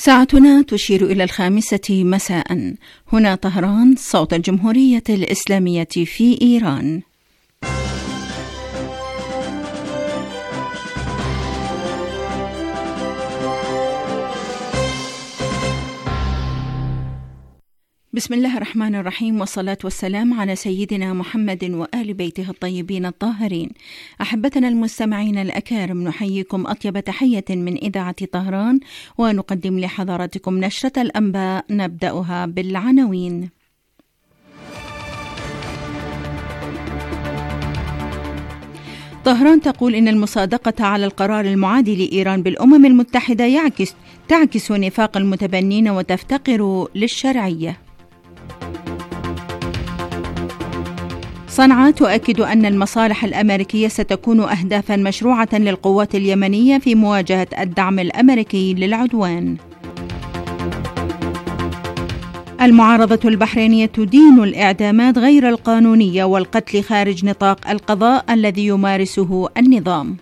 ساعتنا تشير إلى 5 مساء. هنا طهران، صوت الجمهورية الإسلامية في إيران. بسم الله الرحمن الرحيم، والصلاة والسلام على سيدنا محمد وآل بيته الطيبين الطاهرين. أحبتنا المستمعين الأكارم، نحييكم أطيب تحية من إذاعة طهران، ونقدم لحضراتكم نشرة الأنباء نبدأها بالعناوين. طهران تقول إن المصادقة على القرار المعادي لإيران بالأمم المتحدة تعكس نفاق المتبنين وتفتقر للشرعية. صنعاء تؤكد أن المصالح الأمريكية ستكون أهدافا مشروعة للقوات اليمنية في مواجهة الدعم الأمريكي للعدوان. المعارضة البحرينية تدين الإعدامات غير القانونية والقتل خارج نطاق القضاء الذي يمارسه النظام.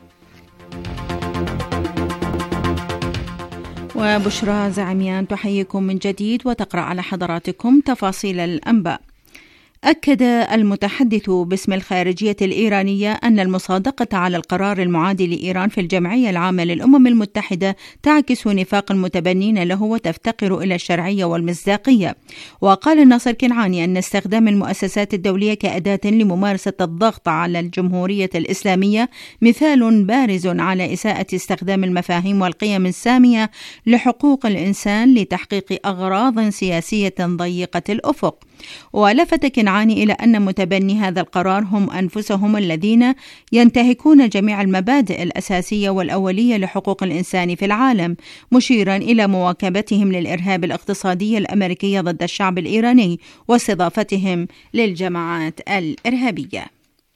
وبشرى زعميان تحييكم من جديد وتقرأ على حضراتكم تفاصيل الأنباء. أكد المتحدث باسم الخارجية الإيرانية أن المصادقة على القرار المعادي لإيران في الجمعية العامة للأمم المتحدة تعكس نفاق المتبنين له وتفتقر إلى الشرعية والمصداقية. وقال ناصر كنعاني أن استخدام المؤسسات الدولية كأداة لممارسة الضغط على الجمهورية الإسلامية مثال بارز على إساءة استخدام المفاهيم والقيم السامية لحقوق الإنسان لتحقيق أغراض سياسية ضيقة الأفق. ولفت كنعاني إلى أن متبني هذا القرار هم أنفسهم الذين ينتهكون جميع المبادئ الأساسية والأولية لحقوق الإنسان في العالم، مشيرا إلى مواكبتهم للإرهاب الاقتصادي الأمريكي ضد الشعب الإيراني واستضافتهم للجماعات الإرهابية.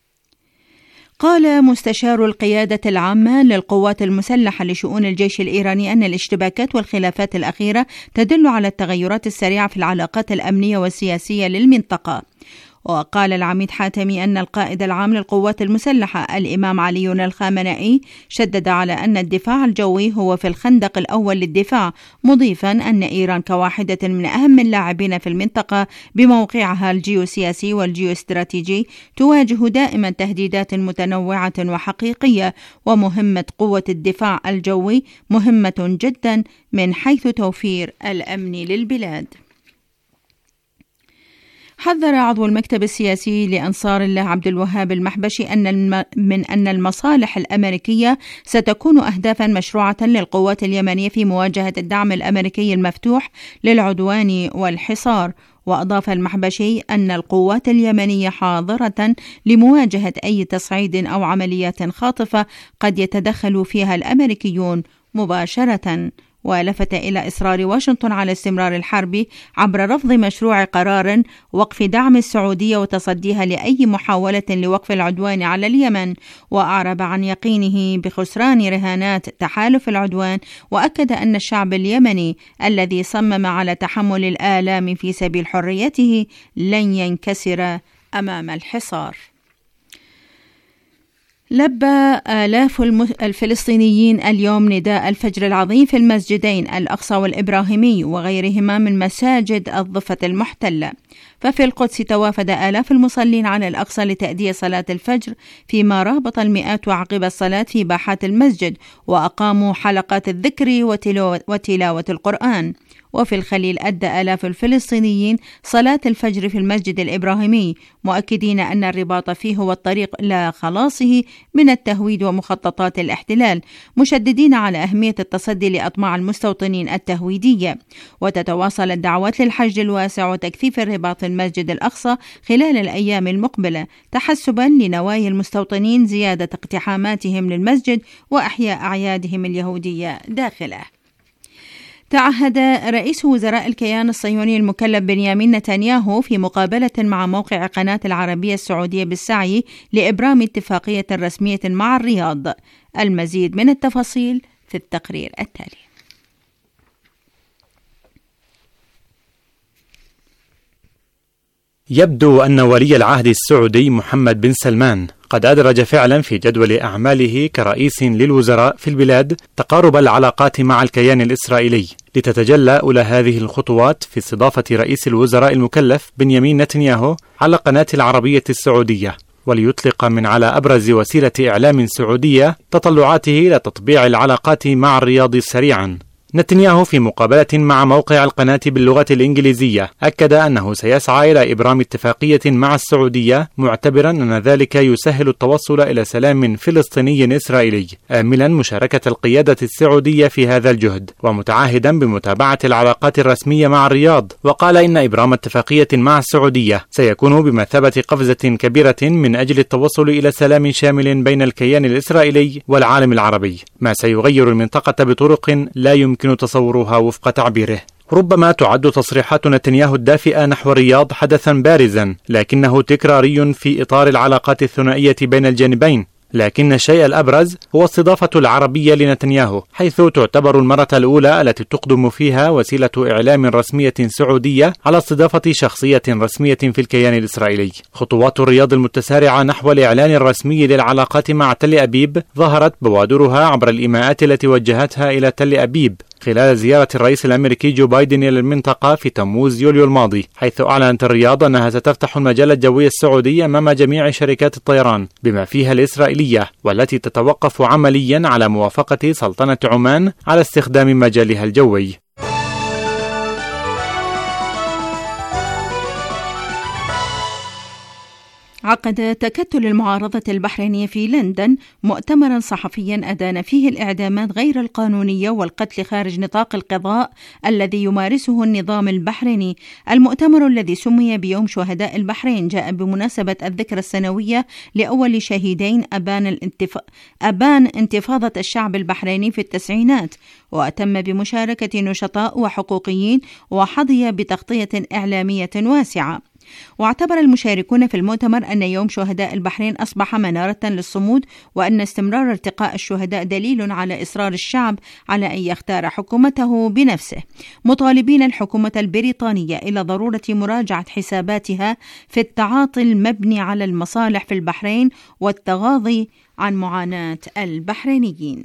قال مستشار القيادة العامة للقوات المسلحة لشؤون الجيش الإيراني أن الاشتباكات والخلافات الأخيرة تدل على التغيرات السريعة في العلاقات الأمنية والسياسية للمنطقة. وقال العميد حاتمي أن القائد العام للقوات المسلحة الإمام علي الخامنئي شدد على أن الدفاع الجوي هو في الخندق الأول للدفاع، مضيفا أن إيران كواحدة من أهم اللاعبين في المنطقة بموقعها الجيوسياسي والجيوستراتيجي تواجه دائما تهديدات متنوعة وحقيقية، ومهمة قوة الدفاع الجوي مهمة جدا من حيث توفير الأمن للبلاد. حذر عضو المكتب السياسي لأنصار الله عبد الوهاب المحبشي من أن المصالح الأمريكية ستكون أهدافا مشروعة للقوات اليمنية في مواجهة الدعم الأمريكي المفتوح للعدوان والحصار. وأضاف المحبشي أن القوات اليمنية حاضرة لمواجهة أي تصعيد أو عمليات خاطفة قد يتدخل فيها الأمريكيون مباشرة. ولفت إلى إصرار واشنطن على استمرار الحرب عبر رفض مشروع قرار وقف دعم السعودية وتصديها لأي محاولة لوقف العدوان على اليمن، وأعرب عن يقينه بخسران رهانات تحالف العدوان، وأكد أن الشعب اليمني الذي صمم على تحمل الآلام في سبيل حريته لن ينكسر أمام الحصار. لبى آلاف الفلسطينيين اليوم نداء الفجر العظيم في المسجدين الأقصى والإبراهيمي وغيرهما من مساجد الضفة المحتلة. ففي القدس توافد آلاف المصلين على الأقصى لتأدية صلاة الفجر، فيما رابط المئات عقب الصلاة في باحات المسجد وأقاموا حلقات الذكر وتلاوة القرآن. وفي الخليل أدى آلاف الفلسطينيين صلاة الفجر في المسجد الإبراهيمي، مؤكدين أن الرباط فيه هو الطريق إلى خلاصه من التهويد ومخططات الاحتلال، مشددين على أهمية التصدي لأطماع المستوطنين التهويدية. وتتواصل الدعوات للحشد الواسع وتكثيف الرباط المسجد الأقصى خلال الأيام المقبلة، تحسبا لنوايا المستوطنين زيادة اقتحاماتهم للمسجد وأحياء أعيادهم اليهودية داخله. تعهد رئيس وزراء الكيان الصهيوني المكلف بنيامين نتنياهو في مقابلة مع موقع قناة العربية السعودية بالسعي لإبرام اتفاقية رسمية مع الرياض. المزيد من التفاصيل في التقرير التالي. يبدو أن ولي العهد السعودي محمد بن سلمان قد أدرج فعلا في جدول أعماله كرئيس للوزراء في البلاد تقارب العلاقات مع الكيان الإسرائيلي، لتتجلى أولى هذه الخطوات في استضافة رئيس الوزراء المكلف بنيامين نتنياهو على قناة العربية السعودية، وليطلق من على أبرز وسيلة إعلام سعودية تطلعاته إلى تطبيع العلاقات مع الرياض سريعا. نتنياهو في مقابلة مع موقع القناة باللغة الإنجليزية أكد أنه سيسعى إلى إبرام اتفاقية مع السعودية، معتبرا أن ذلك يسهل التوصل إلى سلام فلسطيني إسرائيلي، آملا مشاركة القيادة السعودية في هذا الجهد، ومتعهدا بمتابعة العلاقات الرسمية مع الرياض. وقال إن إبرام اتفاقية مع السعودية سيكون بمثابة قفزة كبيرة من أجل التوصل إلى سلام شامل بين الكيان الإسرائيلي والعالم العربي، ما سيغير المنطقة بطرق لا يمكن تصورها وفق تعبيره. ربما تعد تصريحات نتنياهو الدافئة نحو الرياض حدثا بارزا، لكنه تكراري في إطار العلاقات الثنائية بين الجانبين. لكن الشيء الأبرز هو استضافة العربية لنتنياهو، حيث تعتبر المرة الأولى التي تقدم فيها وسيلة إعلام رسمية سعودية على استضافة شخصية رسمية في الكيان الإسرائيلي. خطوات الرياض المتسارعة نحو الإعلان الرسمي للعلاقات مع تل أبيب ظهرت بوادرها عبر الإيماءات التي وجهتها إلى تل أبيب خلال زيارة الرئيس الأمريكي جو بايدن إلى المنطقة في تموز يوليو الماضي، حيث أعلنت الرياض أنها ستفتح المجال الجوي السعودي أمام جميع شركات الطيران بما فيها الإسرائيلية، والتي تتوقف عمليا على موافقة سلطنة عمان على استخدام مجالها الجوي. عقد تكتل المعارضة البحرينية في لندن مؤتمرا صحفيا أدان فيه الإعدامات غير القانونية والقتل خارج نطاق القضاء الذي يمارسه النظام البحريني. المؤتمر الذي سمي بيوم شهداء البحرين جاء بمناسبة الذكرى السنوية لأول شهيدين أبان انتفاضة الشعب البحريني في التسعينات، وأتم بمشاركة نشطاء وحقوقيين، وحظي بتغطية إعلامية واسعة. واعتبر المشاركون في المؤتمر أن يوم شهداء البحرين أصبح منارة للصمود، وأن استمرار ارتقاء الشهداء دليل على إصرار الشعب على أن يختار حكومته بنفسه، مطالبين الحكومة البريطانية إلى ضرورة مراجعة حساباتها في التعاطي المبني على المصالح في البحرين والتغاضي عن معاناة البحرينيين.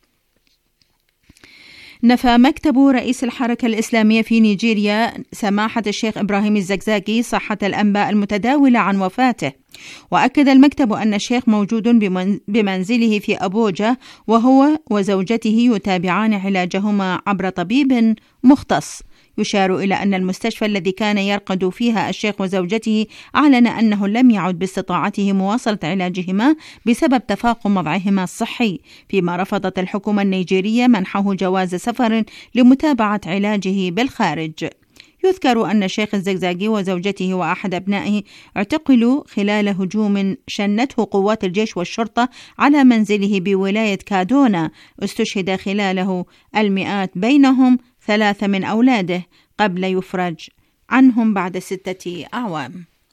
نفى مكتب رئيس الحركة الإسلامية في نيجيريا سماحة الشيخ إبراهيم الزقزاقي صحة الأنباء المتداولة عن وفاته، وأكد المكتب أن الشيخ موجود بمنزله في أبوجا، وهو وزوجته يتابعان علاجهما عبر طبيب مختص. يشار إلى أن المستشفى الذي كان يرقد فيها الشيخ وزوجته أعلن أنه لم يعد باستطاعته مواصلة علاجهما بسبب تفاقم وضعهما الصحي، فيما رفضت الحكومة النيجيرية منحه جواز سفر لمتابعة علاجه بالخارج. يذكر أن الشيخ الزقزاقي وزوجته وأحد أبنائه اعتقلوا خلال هجوم شنته قوات الجيش والشرطة على منزله بولاية كادونا، استشهد خلاله المئات، بينهم 3 من أولاده، قبل يفرج عنهم بعد 6 أعوام.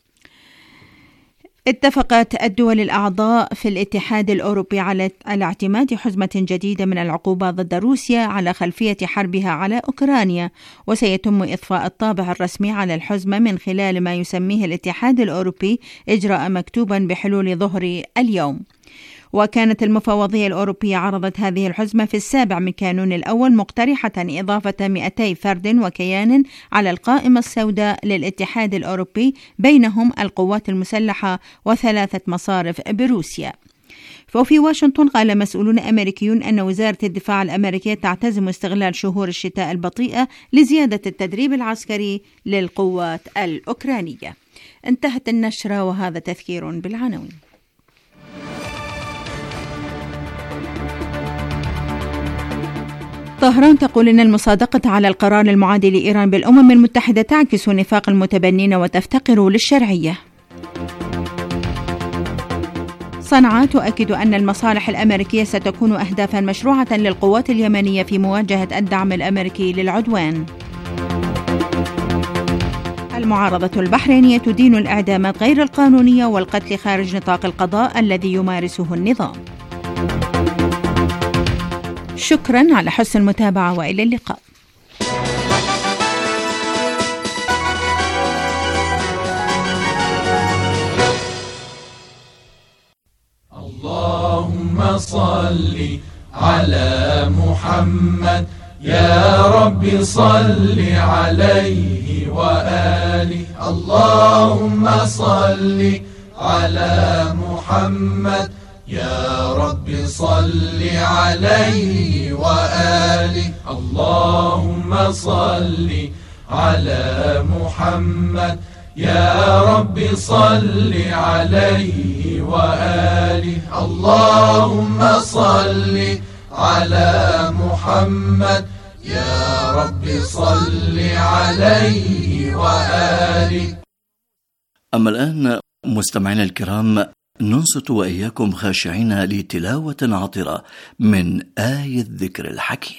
اتفقت الدول الأعضاء في الاتحاد الأوروبي على اعتماد حزمة جديدة من العقوبات ضد روسيا على خلفية حربها على أوكرانيا، وسيتم إضفاء الطابع الرسمي على الحزمة من خلال ما يسميه الاتحاد الأوروبي إجراء مكتوبا بحلول ظهر اليوم. وكانت المفوضية الأوروبية عرضت هذه الحزمة في 7 من كانون الأول، مقترحة إضافة 200 فرد وكيان على القائمة السوداء للاتحاد الأوروبي، بينهم القوات المسلحة و3 مصارف بروسيا. وفي واشنطن قال مسؤولون أمريكيون أن وزارة الدفاع الأمريكية تعتزم استغلال شهور الشتاء البطيئة لزيادة التدريب العسكري للقوات الأوكرانية. انتهت النشرة، وهذا تذكير بالعناوين. طهران تقول إن المصادقة على القرار المعادي لإيران بالأمم المتحدة تعكس نفاق المتبنين وتفتقر للشرعية. صنعاء تؤكد أن المصالح الأمريكية ستكون أهدافا مشروعة للقوات اليمنية في مواجهة الدعم الأمريكي للعدوان. المعارضة البحرينية تدين الإعدامات غير القانونية والقتل خارج نطاق القضاء الذي يمارسه النظام. شكرا على حسن المتابعة، وإلى اللقاء. اللهم صل على محمد يا رب صل عليه وآله. اللهم صل على محمد يا رب صل عليه وآله. اللهم صل على محمد يا رب صل عليه وآله. اللهم صل على محمد يا رب صل عليه وآله. أما الآن مستمعينا الكرام، ننصت وإياكم خاشعين لتلاوة عطرة من آية الذكر الحكيم.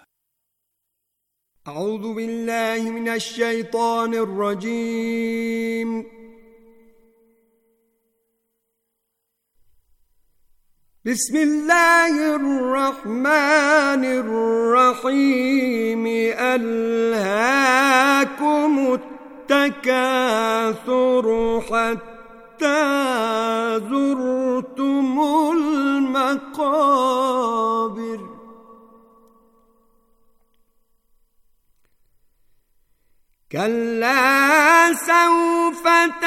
أعوذ بالله من الشيطان الرجيم. بسم الله الرحمن الرحيم. ألهاكم التكاثر حتى زرتم المقابر. كلا سوف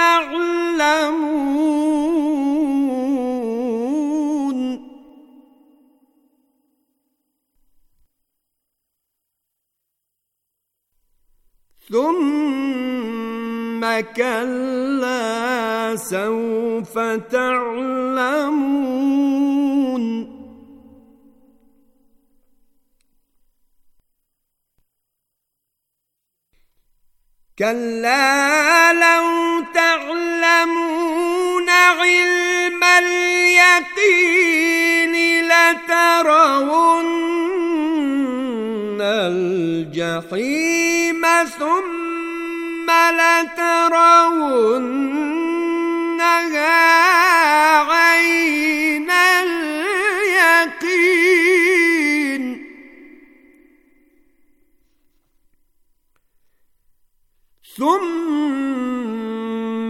تعلمون ثم كلا سوف تعلمون كلا لو تعلمون علم اليقين لترون الجحيم ثم لترونها عين اليقين ثم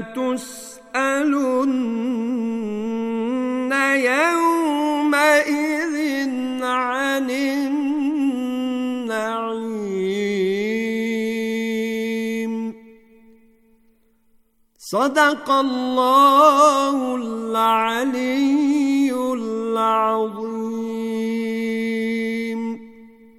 لتسألن يومئذ عن النعيم. صدق الله العلي العظيم.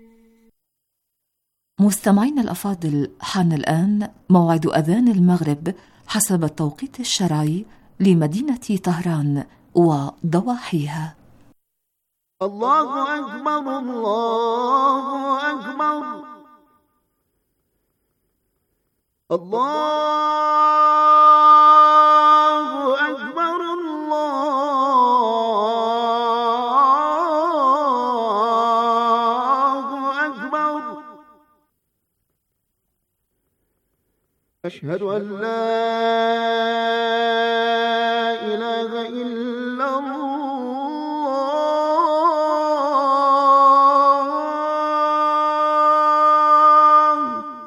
مستمعين الأفاضل، حان الآن موعد أذان المغرب حسب التوقيت الشرعي لمدينة طهران وضواحيها. الله أكبر الله أكبر الله أكبر الله أكبر. أشهد أن لا إله إلا الله.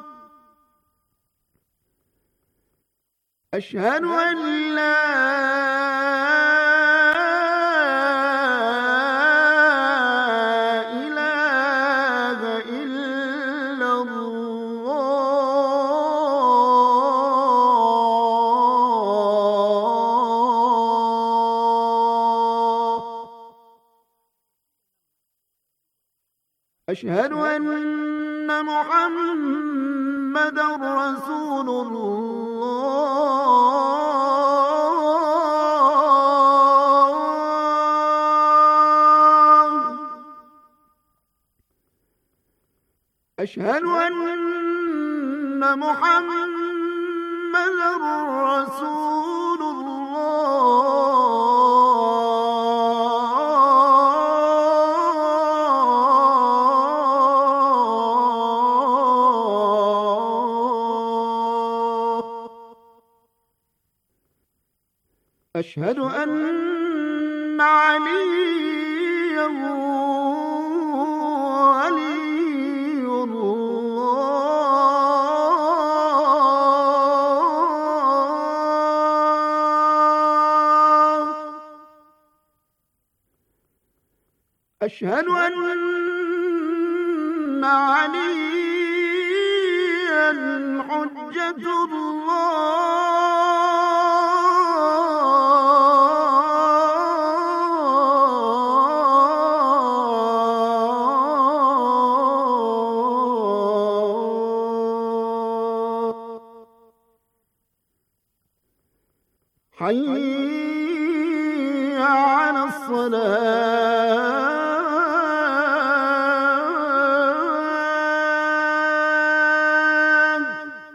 أشهد أن لا إله إلا الله. أشهد أن محمدًا رسول الله. أشهد أن محمدًا رسول الله. أشهد أن عليا ولي الله. أشهد أن عليا حجة الله حي على الصلاة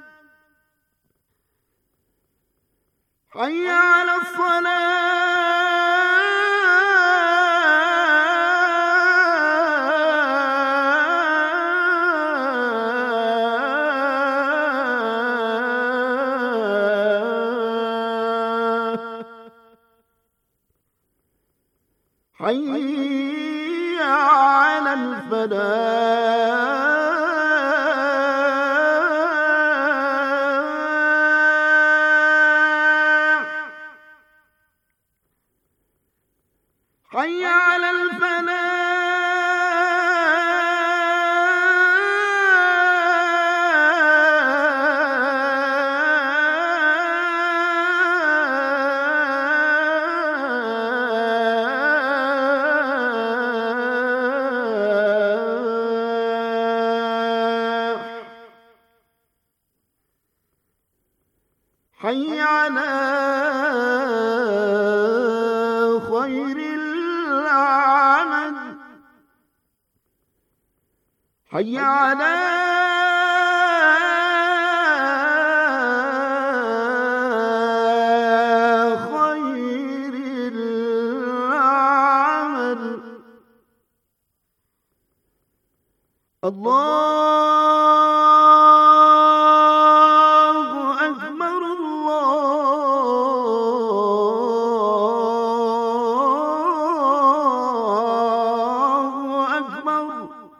حي على حي على الفلاح حي على حي على خير العمل حي على خير العمل الله أكبر الله أكبر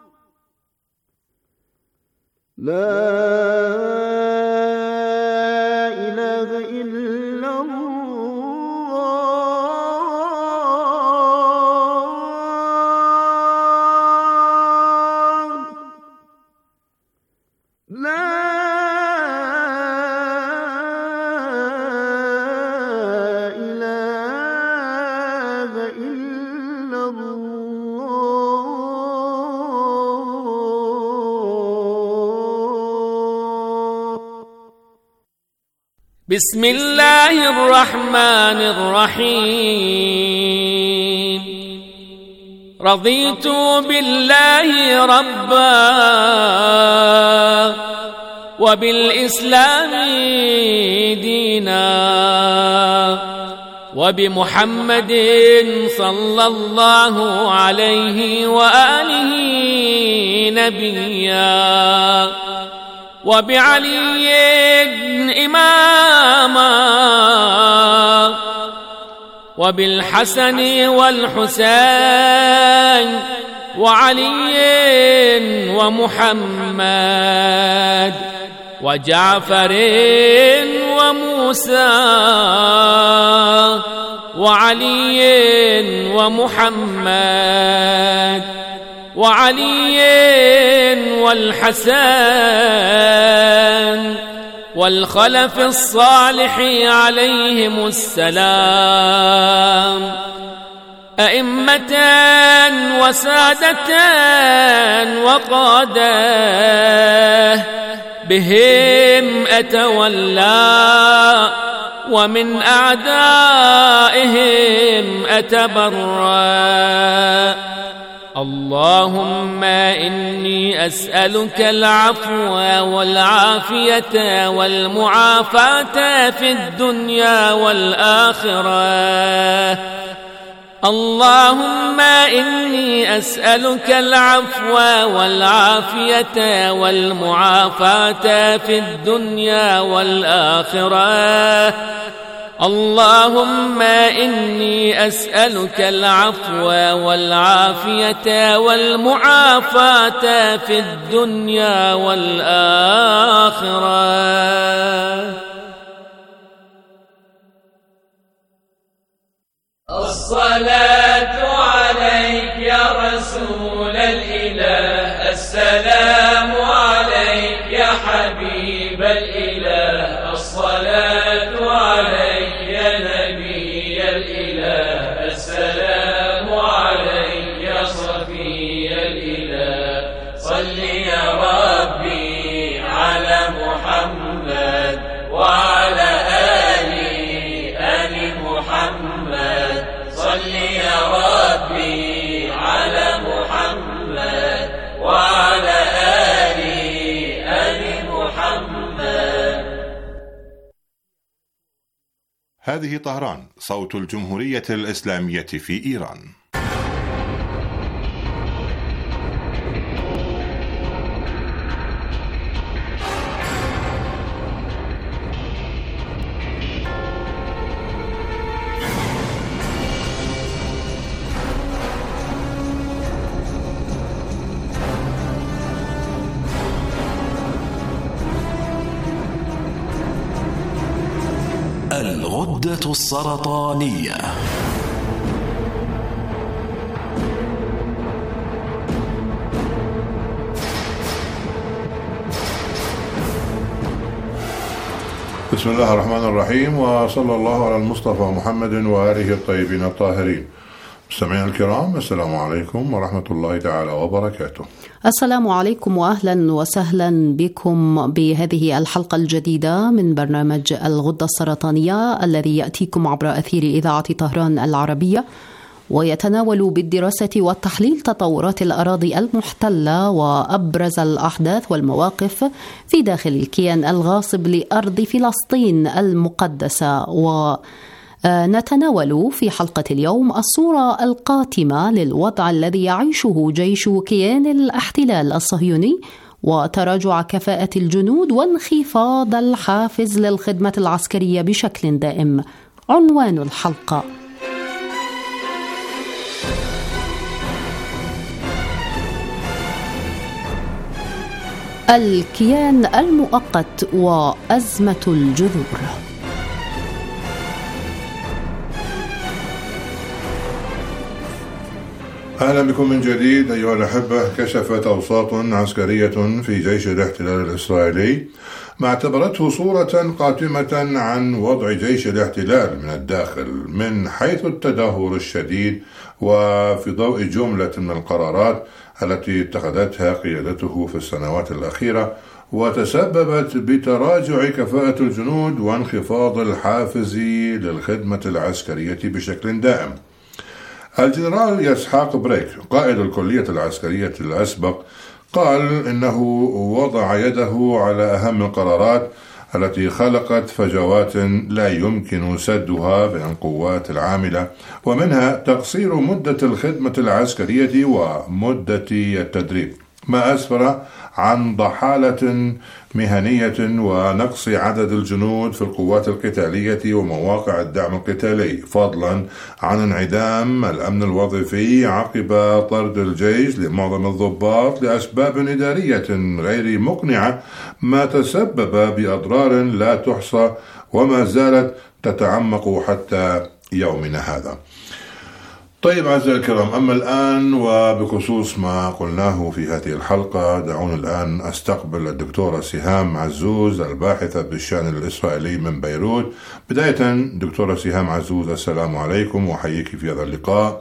لا إله إلا الله لا إله إلا الله. بسم الله الرحمن الرحيم. رضيت بالله ربا وبالإسلام دينا وبمحمد صلى الله عليه وآله نبيا وبعلي إماما وبالحسن والحسين وعلي ومحمد وجعفر وموسى وعلي ومحمد وعلي والحسن والخلف الصالح عليهم السلام أئمة وسادة وقادة بهم أتولى ومن أعدائهم أتبرأ. اللهم إني أسألك العفو والعافية والمعافاة في الدنيا والآخرة. اللهم إني أسألك العفو والعافية والمعافاة في الدنيا والآخرة. اللهم إني أسألك العفو والعافية والمعافاة في الدنيا والآخرة. الصلاة عليك يا رسول السلام عليك يا حبيب الإله، الصلاة عليك يا نبي الإله، السلام عليك يا صفي الإله. صل يا ربي على محمد وعلى آل محمد. صل يا ربي على محمد وعلى آل محمد. هذه طهران، صوت الجمهورية الإسلامية في إيران. الغدة السرطانية. بسم الله الرحمن الرحيم، وصلى الله على المصطفى محمد وآله الطيبين الطاهرين. مستمعينا الكرام، السلام عليكم ورحمة الله تعالى وبركاته. السلام عليكم وأهلا وسهلا بكم بهذه الحلقة الجديدة من برنامج الغدة السرطانية الذي يأتيكم عبر أثير إذاعة طهران العربية، ويتناول بالدراسة والتحليل تطورات الأراضي المحتلة وأبرز الأحداث والمواقف في داخل الكيان الغاصب لأرض فلسطين المقدسة. نتناول في حلقة اليوم الصورة القاتمة للوضع الذي يعيشه جيش كيان الاحتلال الصهيوني، وتراجع كفاءة الجنود وانخفاض الحافز للخدمة العسكرية بشكل دائم. عنوان الحلقة: الكيان المؤقت وأزمة الجذور. أهلا بكم من جديد أيها الأحبة. كشفت أوساط عسكرية في جيش الاحتلال الإسرائيلي ما اعتبرته صورة قاتمة عن وضع جيش الاحتلال من الداخل من حيث التدهور الشديد، وفي ضوء جملة من القرارات التي اتخذتها قيادته في السنوات الأخيرة، وتسببت بتراجع كفاءة الجنود وانخفاض الحافز للخدمة العسكرية بشكل دائم. الجنرال يسحاق بريك قائد الكلية العسكرية الأسبق قال إنه وضع يده على أهم القرارات التي خلقت فجوات لا يمكن سدها بين القوات العاملة، ومنها تقصير مدة الخدمة العسكرية ومدة التدريب، ما أسفر عن ضحالة مهنية ونقص عدد الجنود في القوات القتالية ومواقع الدعم القتالي، فضلا عن انعدام الأمن الوظيفي عقب طرد الجيش لمعظم الضباط لأسباب إدارية غير مقنعة، ما تسبب بأضرار لا تحصى وما زالت تتعمق حتى يومنا هذا. طيب أعزائي الكرام، أما الآن وبخصوص ما قلناه في هذه الحلقة، دعونا الآن أستقبل الدكتورة سهام عزوز الباحثة بالشأن الإسرائيلي من بيروت. بداية دكتورة سهام عزوز، السلام عليكم وحييك في هذا اللقاء.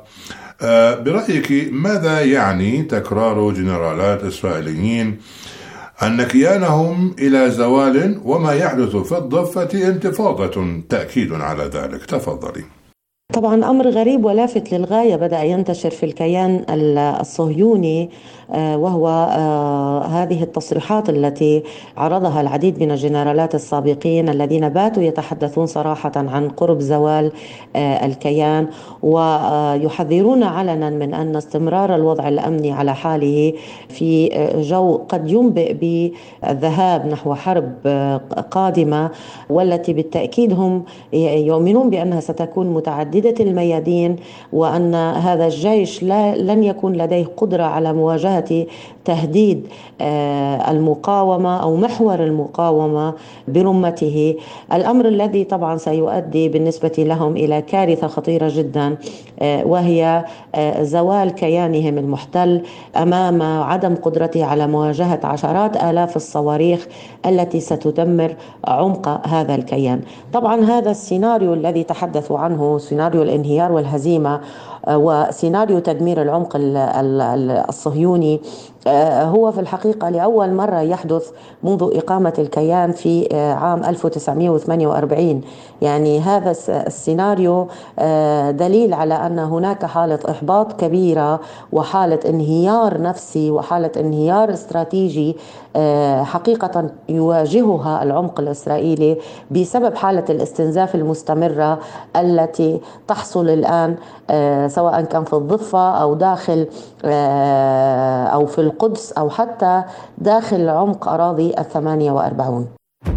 برأيك ماذا يعني تكرار جنرالات إسرائيليين أن كيانهم إلى زوال وما يحدث في الضفة انتفاضة تأكيد على ذلك؟ تفضلي. طبعا أمر غريب ولافت للغاية بدأ ينتشر في الكيان الصهيوني، وهو هذه التصريحات التي عرضها العديد من الجنرالات السابقين الذين باتوا يتحدثون صراحة عن قرب زوال الكيان، ويحذرون علنا من أن استمرار الوضع الأمني على حاله في جو قد ينبئ بالذهاب نحو حرب قادمة، والتي بالتأكيد هم يؤمنون بأنها ستكون متعددة متعددة الميادين، وأن هذا الجيش لن يكون لديه قدرة على مواجهة تهديد المقاومة أو محور المقاومة برمته، الأمر الذي طبعا سيؤدي بالنسبة لهم إلى كارثة خطيرة جدا، وهي زوال كيانهم المحتل أمام عدم قدرته على مواجهة عشرات آلاف الصواريخ التي ستدمر عمق هذا الكيان. طبعا هذا السيناريو الذي تحدثوا عنه، سيناريو الانهيار والهزيمة وسيناريو تدمير العمق الصهيوني، هو في الحقيقة لأول مرة يحدث منذ إقامة الكيان في عام 1948. يعني هذا السيناريو دليل على أن هناك حالة إحباط كبيرة وحالة انهيار نفسي وحالة انهيار استراتيجي حقيقة يواجهها العمق الإسرائيلي بسبب حالة الاستنزاف المستمرة التي تحصل الآن، سواء كان في الضفة أو داخل أو في القدس أو حتى داخل عمق أراضي 48.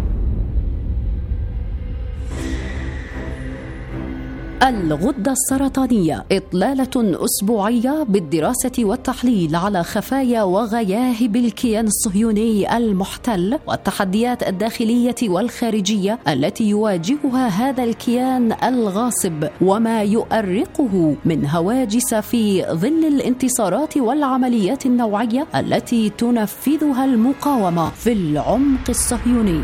الغدة السرطانية، إطلالة أسبوعية بالدراسة والتحليل على خفايا وغياهب الكيان الصهيوني المحتل والتحديات الداخلية والخارجية التي يواجهها هذا الكيان الغاصب، وما يؤرقه من هواجس في ظل الانتصارات والعمليات النوعية التي تنفذها المقاومة في العمق الصهيوني.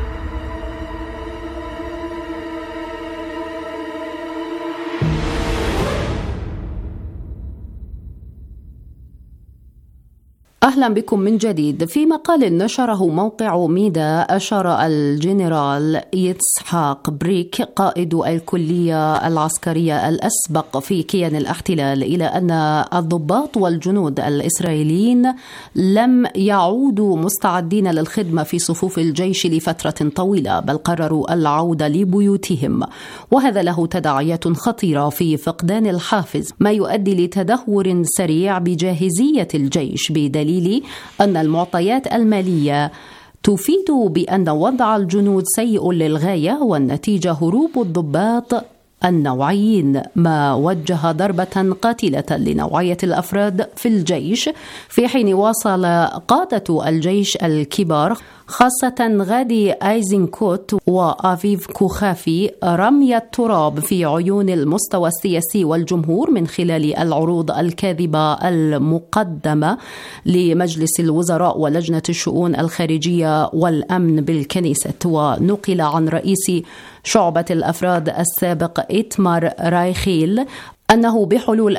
أهلا بكم من جديد. في مقال نشره موقع ميدا، أشار الجنرال يتسحاق بريك قائد الكلية العسكرية الأسبق في كيان الاحتلال إلى أن الضباط والجنود الإسرائيليين لم يعودوا مستعدين للخدمة في صفوف الجيش لفترة طويلة، بل قرروا العودة لبيوتهم، وهذا له تداعيات خطيرة في فقدان الحافز، ما يؤدي لتدهور سريع بجاهزية الجيش، بدليل أن المعطيات المالية تفيد بأن وضع الجنود سيء للغاية، والنتيجة هروب الضباط النوعيين، ما وجه ضربة قاتلة لنوعية الأفراد في الجيش، في حين واصل قادة الجيش الكبار خاصة غادي أيزنكوت وأفيف كوخافي رمي التراب في عيون المستوى السياسي والجمهور من خلال العروض الكاذبة المقدمة لمجلس الوزراء ولجنة الشؤون الخارجية والأمن بالكنيسة. ونقل عن رئيس شعبة الأفراد السابق إتمار رايخيل أنه بحلول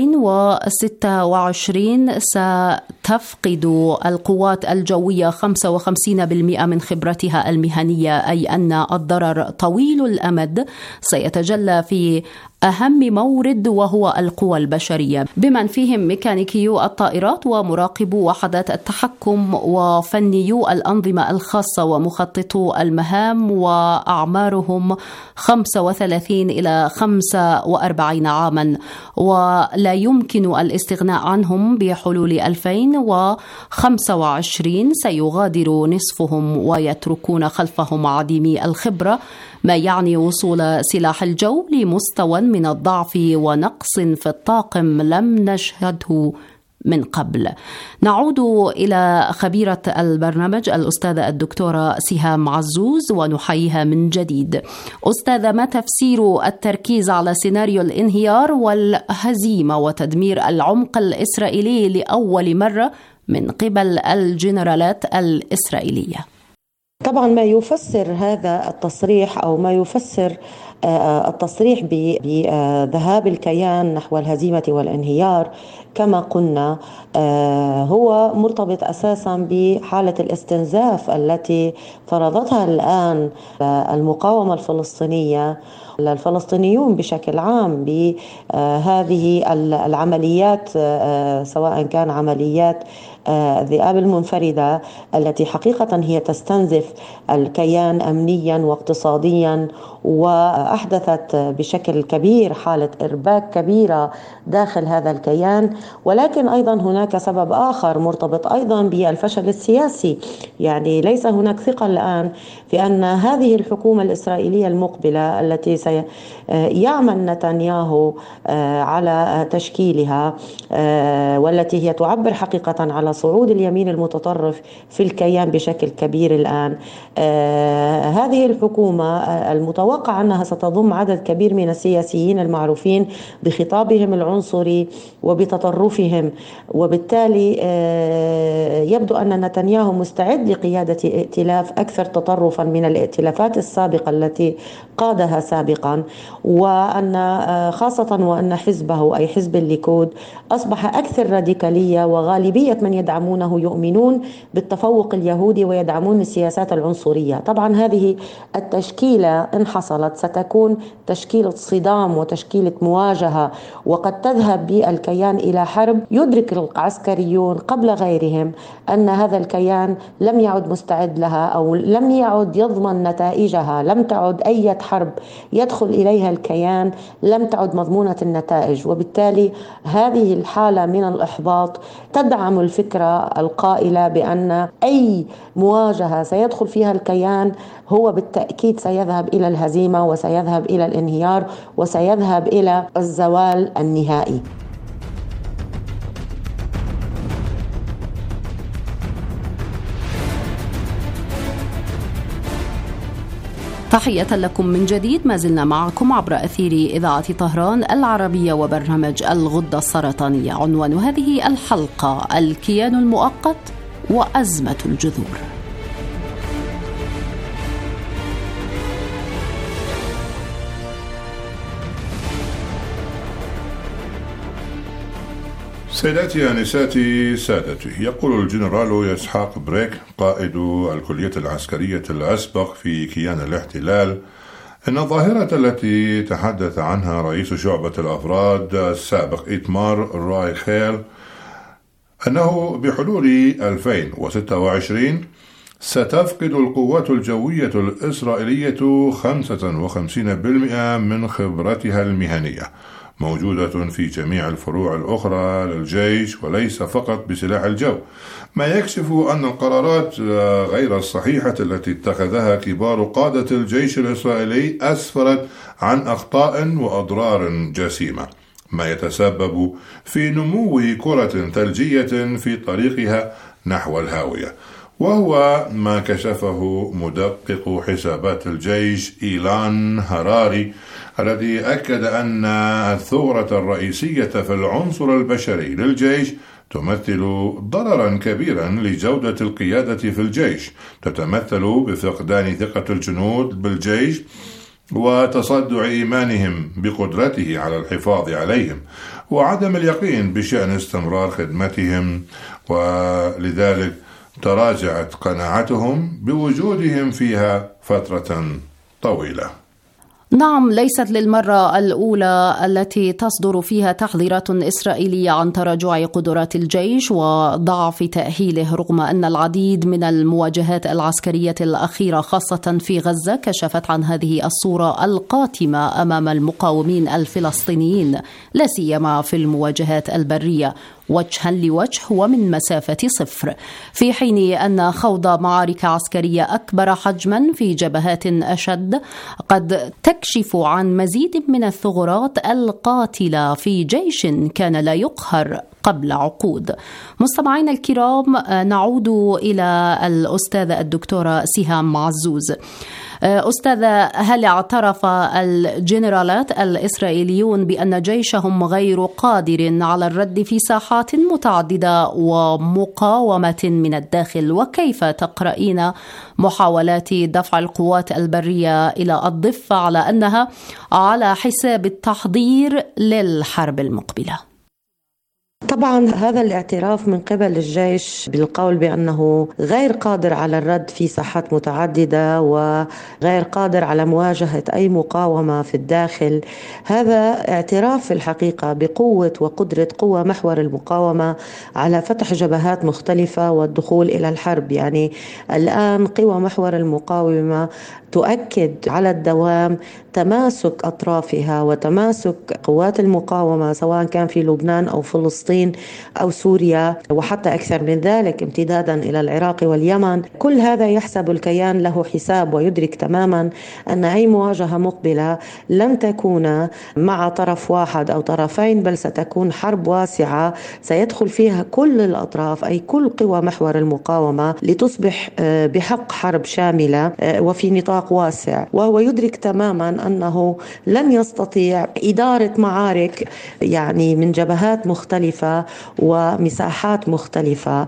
2026 ستفقد القوات الجوية 55% من خبرتها المهنية، أي أن الضرر طويل الأمد سيتجلى في أهم مورد وهو القوى البشرية، بمن فيهم ميكانيكيو الطائرات ومراقبو وحدات التحكم وفنيو الأنظمة الخاصة ومخططو المهام، وأعمارهم 35 إلى 45 عاما، ولا يمكن الاستغناء عنهم. بحلول 2025 سيغادر نصفهم ويتركون خلفهم عديمي الخبرة، ما يعني وصول سلاح الجو لمستوى من الضعف ونقص في الطاقم لم نشهده من قبل. نعود إلى خبيرة البرنامج الأستاذة الدكتورة سهام عزوز ونحييها من جديد. أستاذة، ما تفسير التركيز على سيناريو الانهيار والهزيمة وتدمير العمق الإسرائيلي لأول مرة من قبل الجنرالات الإسرائيلية؟ طبعا ما يفسر هذا التصريح أو ما يفسر التصريح بذهاب الكيان نحو الهزيمة والانهيار كما قلنا هو مرتبط أساسا بحالة الاستنزاف التي فرضتها الآن المقاومة الفلسطينية، الفلسطينيون بشكل عام، بهذه العمليات، سواء كان عمليات الذئاب المنفردة التي حقيقة هي تستنزف الكيان أمنيا واقتصاديا، وأحدثت بشكل كبير حالة إرباك كبيرة داخل هذا الكيان. ولكن أيضا هناك سبب آخر مرتبط أيضا بالفشل السياسي، يعني ليس هناك ثقة الآن في أن هذه الحكومة الإسرائيلية المقبلة التي سيعمل نتنياهو على تشكيلها، والتي هي تعبر حقيقة على صعود اليمين المتطرف في الكيان بشكل كبير الآن، هذه الحكومة المتوقع أنها ستضم عدد كبير من السياسيين المعروفين بخطابهم العنصري وبتطرفهم، وبالتالي يبدو أن نتنياهو مستعد لقيادة ائتلاف أكثر تطرفا من الائتلافات السابقة التي قادها سابقا، وأن خاصة وأن حزبه أي حزب الليكود أصبح أكثر راديكالية، وغالبية من يدعمونه يؤمنون بالتفوق اليهودي ويدعمون السياسات العنصرية. طبعا هذه التشكيلة إن حصلت ستكون تشكيلة صدام وتشكيلة مواجهة، وقد تذهب بالكيان إلى حرب. يدرك العسكريون قبل غيرهم أن هذا الكيان لم يعد مستعد لها، أو لم يعد يضمن نتائجها، لم تعد أي حرب يدخل إليها الكيان لم تعد مضمونة النتائج، وبالتالي هذه الحالة من الإحباط تدعم الفكرة القائلة بأن أي مواجهة سيدخل فيها الكيان هو بالتأكيد سيذهب إلى الهزيمة، وسيذهب إلى الانهيار، وسيذهب إلى الزوال النهائي. تحية لكم من جديد، ما زلنا معكم عبر أثير إذاعة طهران العربية وبرنامج الغدة السرطانية. عنوان هذه الحلقة: الكيان المؤقت وأزمة الجذور. سيداتي آنساتي سادتي، يقول الجنرال يسحاق بريك قائد الكلية العسكرية الأسبق في كيان الاحتلال أن الظاهرة التي تحدث عنها رئيس شعبة الأفراد السابق إيتمار رايخيل أنه بحلول 2026 ستفقد القوات الجوية الإسرائيلية 55% من خبرتها المهنية، موجودة في جميع الفروع الأخرى للجيش وليس فقط بسلاح الجو، ما يكشف أن القرارات غير الصحيحة التي اتخذها كبار قادة الجيش الإسرائيلي أسفرت عن أخطاء وأضرار جسيمة، ما يتسبب في نمو كرة ثلجية في طريقها نحو الهاوية، وهو ما كشفه مدقق حسابات الجيش إيلان هراري، الذي أكد أن الثورة الرئيسية في العنصر البشري للجيش تمثل ضررا كبيرا لجودة القيادة في الجيش، تتمثل بفقدان ثقة الجنود بالجيش وتصدع إيمانهم بقدرته على الحفاظ عليهم، وعدم اليقين بشأن استمرار خدمتهم، ولذلك تراجعت قناعتهم بوجودهم فيها فترة طويلة. نعم، ليست للمرة الأولى التي تصدر فيها تحذيرات إسرائيلية عن تراجع قدرات الجيش وضعف تأهيله، رغم أن العديد من المواجهات العسكرية الأخيرة خاصة في غزة كشفت عن هذه الصورة القاتمة أمام المقاومين الفلسطينيين، لا سيما في المواجهات البرية وجها لوجه ومن مسافة صفر، في حين أن خوض معارك عسكرية أكبر حجما في جبهات أشد قد تكشف عن مزيد من الثغرات القاتلة في جيش كان لا يقهر قبل عقود. مستمعينا الكرام، نعود إلى الأستاذة الدكتورة سهام معزوز. أستاذة، هل اعترف الجنرالات الإسرائيليون بأن جيشهم غير قادر على الرد في ساحات متعددة ومقاومة من الداخل؟ وكيف تقرأين محاولات دفع القوات البرية إلى الضفة على أنها على حساب التحضير للحرب المقبلة؟ طبعا هذا الاعتراف من قبل الجيش بالقول بأنه غير قادر على الرد في ساحات متعددة وغير قادر على مواجهة أي مقاومة في الداخل، هذا اعتراف في الحقيقة بقوة وقدرة قوى محور المقاومة على فتح جبهات مختلفة والدخول إلى الحرب. يعني الآن قوى محور المقاومة تؤكد على الدوام تماسك أطرافها وتماسك قوات المقاومة سواء كان في لبنان أو فلسطين أو سوريا وحتى أكثر من ذلك امتدادا إلى العراق واليمن. كل هذا يحسب الكيان له حساب ويدرك تماما أن أي مواجهة مقبلة لن تكون مع طرف واحد أو طرفين، بل ستكون حرب واسعة سيدخل فيها كل الأطراف أي كل قوى محور المقاومة لتصبح بحق حرب شاملة وفي نطاق واسع. وهو يدرك تماما أنه لن يستطيع إدارة معارك يعني من جبهات مختلفة ومساحات مختلفة.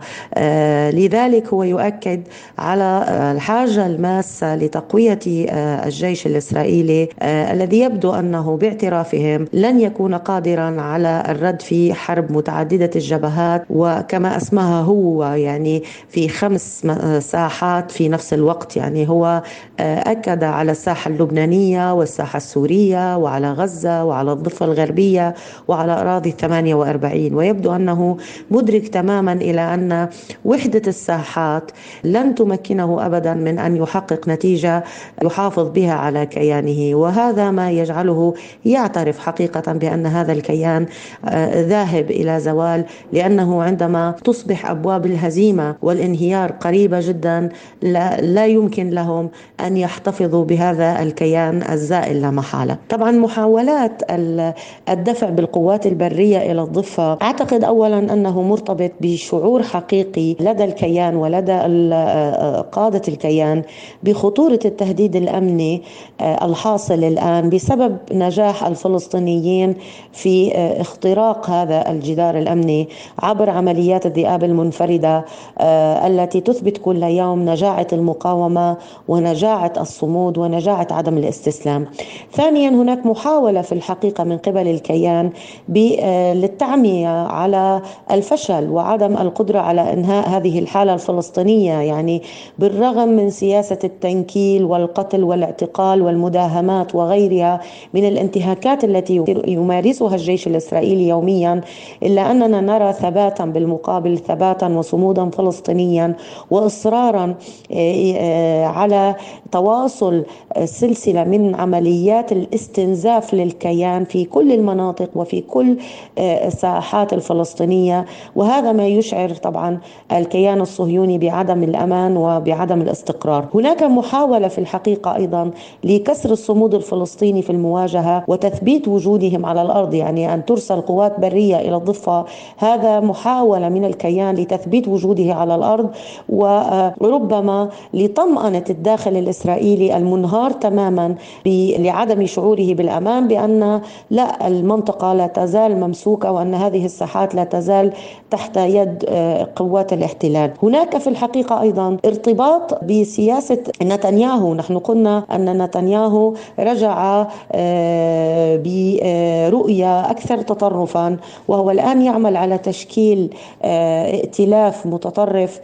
لذلك هو يؤكد على الحاجة الماسة لتقوية الجيش الإسرائيلي الذي يبدو أنه باعترافهم لن يكون قادرا على الرد في حرب متعددة الجبهات، وكما أسماها هو يعني في 5 ساحات في نفس الوقت. يعني هو أكد على الساحة اللبنانية والساحة السورية وعلى غزة وعلى الضفة الغربية وعلى أراضي 48، ويبدو أنه مدرك تماما إلى أن وحدة الساحات لن تمكنه أبدا من أن يحقق نتيجة يحافظ بها على كيانه. وهذا ما يجعله يعترف حقيقة بأن هذا الكيان ذاهب إلى زوال، لأنه عندما تصبح أبواب الهزيمة والانهيار قريبة جدا لا يمكن لهم أن يحتفظوا بهذا الكيان الزائل لا محالة. طبعا محاولات الدفع بالقوات البرية إلى الضفة أعتقد أولا أنه مرتبط بشعور حقيقي لدى الكيان ولدى قادة الكيان بخطورة التهديد الأمني الحاصل الآن بسبب نجاح الفلسطينيين في اختراق هذا الجدار الأمني عبر عمليات الذئاب المنفردة التي تثبت كل يوم نجاعة المقاومة ونجاعة الصمود ونجاعة عدم الاستسلام. ثانيا هناك محاولة في الحقيقة من قبل الكيان للتعمية على الفشل وعدم القدرة على إنهاء هذه الحالة الفلسطينية. يعني بالرغم من سياسة التنكيل والقتل والاعتقال والمداهمات وغيرها من الانتهاكات التي يمارسها الجيش الإسرائيلي يوميا، إلا أننا نرى ثباتا بالمقابل، ثباتا وصمودا فلسطينيا وإصرارا على تواصل سلسلة من عمليات الاستنزاف للكيان في كل المناطق وفي كل الساحات الفلسطينية. وهذا ما يشعر طبعا الكيان الصهيوني بعدم الأمان وبعدم الاستقرار. هناك محاولة في الحقيقة أيضا لكسر الصمود الفلسطيني في المواجهة وتثبيت وجودهم على الأرض، يعني أن ترسل قوات برية إلى الضفة، هذا محاولة من الكيان لتثبيت وجوده على الأرض وربما لطمأنة الداخل الإسرائيلي المنهار تماما لعدم شعوره بالأمان بأن لا المنطقة لا تزال ممسوكة وأن هذه الساحات لا تزال تحت يد قوات الاحتلال. هناك في الحقيقة أيضا ارتباط بسياسة نتنياهو. نحن قلنا أن نتنياهو رجع برؤية أكثر تطرفا، وهو الآن يعمل على تشكيل ائتلاف متطرف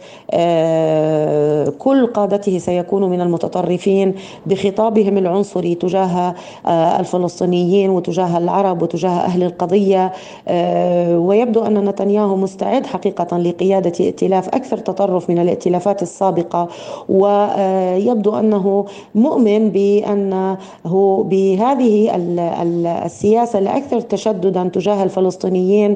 كل قادته سيكون من المتطرفين بخطابهم العنصري تجاه الفلسطينيين وتجاه العرب وتجاه أهل القضية. ويبدو أن نتنياهو مستعد حقيقة لقيادة ائتلاف أكثر تطرف من الائتلافات السابقة، ويبدو أنه مؤمن بأنه بهذه السياسة الأكثر تشددا تجاه الفلسطينيين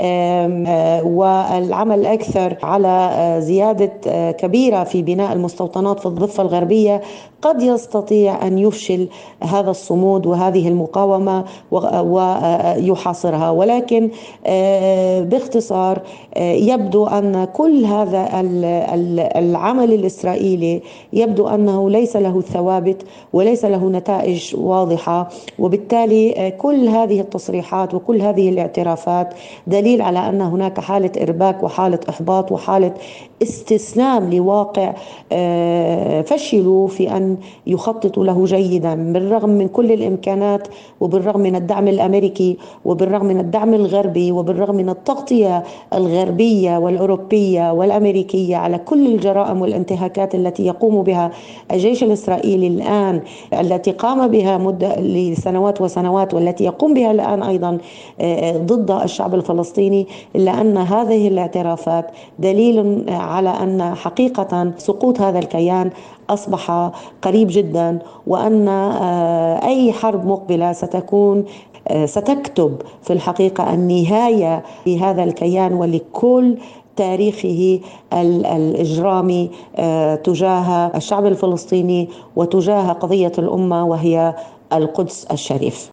والعمل أكثر على زيادة كبيرة في بناء المستوطنات في الضفة الغربية قد يستطيع أن يفشل هذا الصمود وهذه المقاومة ويحاصرها. ولكن باختصار يبدو أن كل هذا العمل الإسرائيلي يبدو أنه ليس له ثوابت وليس له نتائج واضحة، وبالتالي كل هذه التصريحات وكل هذه الاعترافات دليل على أن هناك حالة إرباك وحالة إحباط وحالة استسلام لواقع فشلوا في أن يخططوا له جيدا بالرغم من كل الإمكانات، وبالرغم من الدعم الأمريكي، وبالرغم من الدعم الغربي، وبالرغم من التغطية الغربية والأوروبية والأمريكية على كل الجرائم والانتهاكات التي يقوم بها الجيش الإسرائيلي الآن، التي قام بها مدة لسنوات وسنوات، والتي يقوم بها الآن أيضا ضد الشعب الفلسطيني، إلا أن هذه الاعترافات دليل على أن حقيقة سقوط هذا الكيان أصبح قريب جدا، وأن أي حرب مقبلة ستكتب في الحقيقة النهاية لهذا الكيان ولكل تاريخه الإجرامي تجاه الشعب الفلسطيني وتجاه قضية الأمة وهي القدس الشريف.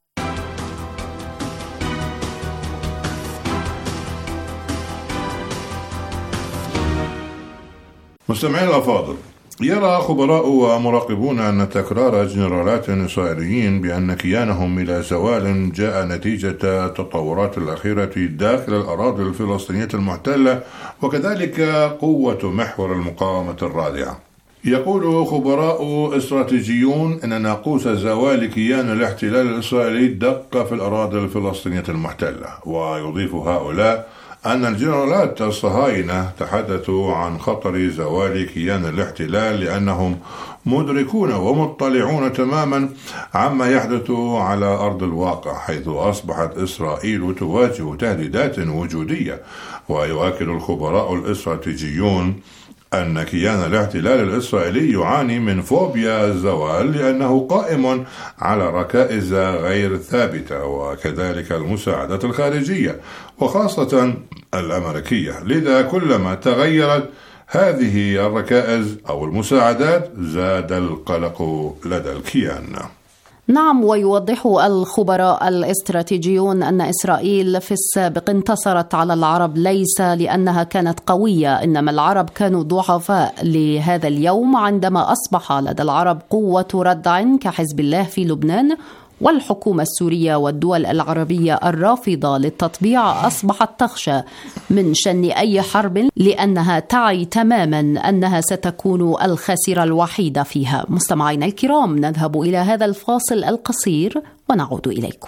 مستمعين الأفاضل، يرى خبراء ومراقبون أن تكرار جنرالات إسرائيليين بأن كيانهم إلى زوال جاء نتيجة التطورات الأخيرة داخل الأراضي الفلسطينية المحتلة، وكذلك قوة محور المقاومة الرادعة. يقول خبراء استراتيجيون أن ناقوس زوال كيان الاحتلال الإسرائيلي دق في الأراضي الفلسطينية المحتلة. ويضيف هؤلاء أن الجنرالات الصهاينة تحدثوا عن خطر زوال كيان الاحتلال لأنهم مدركون ومطلعون تماما عما يحدث على أرض الواقع، حيث أصبحت إسرائيل تواجه تهديدات وجودية. ويؤكد الخبراء الاستراتيجيون أن كيان الاحتلال الإسرائيلي يعاني من فوبيا الزوال لأنه قائم على ركائز غير ثابتة، وكذلك المساعدات الخارجية وخاصة الأمريكية. لذا كلما تغيرت هذه الركائز أو المساعدات زاد القلق لدى الكيان. نعم، ويوضح الخبراء الاستراتيجيون أن إسرائيل في السابق انتصرت على العرب ليس لأنها كانت قوية، إنما العرب كانوا ضعفاء. لهذا اليوم عندما أصبح لدى العرب قوة ردع كحزب الله في لبنان والحكومة السورية والدول العربية الرافضة للتطبيع أصبحت تخشى من شن أي حرب لأنها تعي تماما أنها ستكون الخاسرة الوحيدة فيها. مستمعينا الكرام، نذهب إلى هذا الفاصل القصير ونعود إليكم.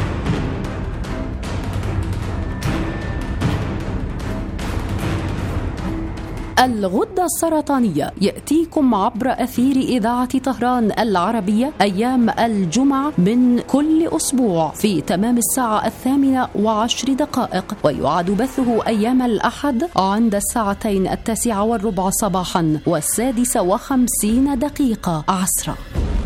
الغدة السرطانية يأتيكم عبر أثير إذاعة طهران العربية أيام الجمعة من كل أسبوع في تمام الساعة 8:10، ويعاد بثه أيام الأحد عند الساعتين 9:15 صباحا و6:50 عصرا.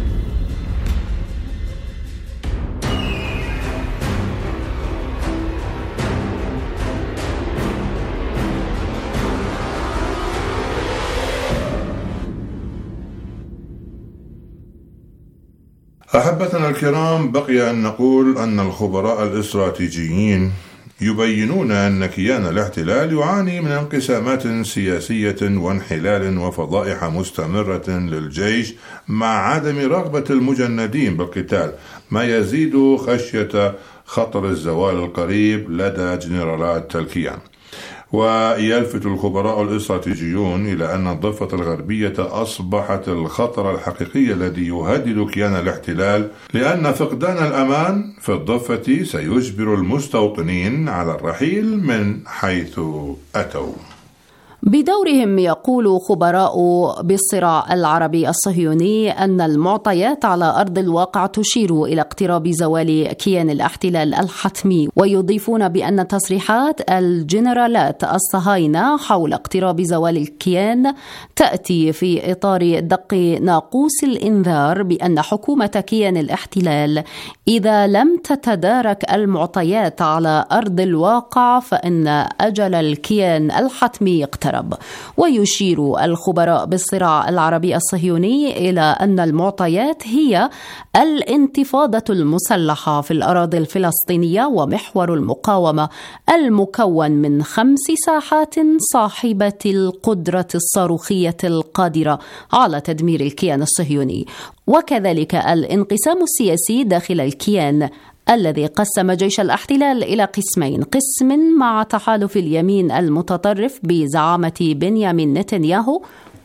أحبتنا الكرام، بقي أن نقول أن الخبراء الاستراتيجيين يبينون أن كيان الاحتلال يعاني من انقسامات سياسية وانحلال وفضائح مستمرة للجيش مع عدم رغبة المجندين بالقتال، ما يزيد خشية خطر الزوال القريب لدى جنرالات الكيان. ويلفت الخبراء الاستراتيجيون إلى أن الضفة الغربية أصبحت الخطر الحقيقي الذي يهدد كيان الاحتلال، لأن فقدان الأمان في الضفة سيجبر المستوطنين على الرحيل من حيث أتوا. بدورهم يقول خبراء بالصراع العربي الصهيوني أن المعطيات على أرض الواقع تشير إلى اقتراب زوال كيان الاحتلال الحتمي، ويضيفون بأن تصريحات الجنرالات الصهاينة حول اقتراب زوال الكيان تأتي في إطار دق ناقوس الإنذار بأن حكومة كيان الاحتلال إذا لم تتدارك المعطيات على أرض الواقع فإن أجل الكيان الحتمي اقترب. ويشير الخبراء بالصراع العربي الصهيوني إلى أن المعطيات هي الانتفاضة المسلحة في الأراضي الفلسطينية ومحور المقاومة المكون من 5 ساحات صاحبة القدرة الصاروخية القادرة على تدمير الكيان الصهيوني، وكذلك الانقسام السياسي داخل الكيان الذي قسم جيش الاحتلال إلى قسمين: قسم مع تحالف اليمين المتطرف بزعامة بنيامين نتنياهو،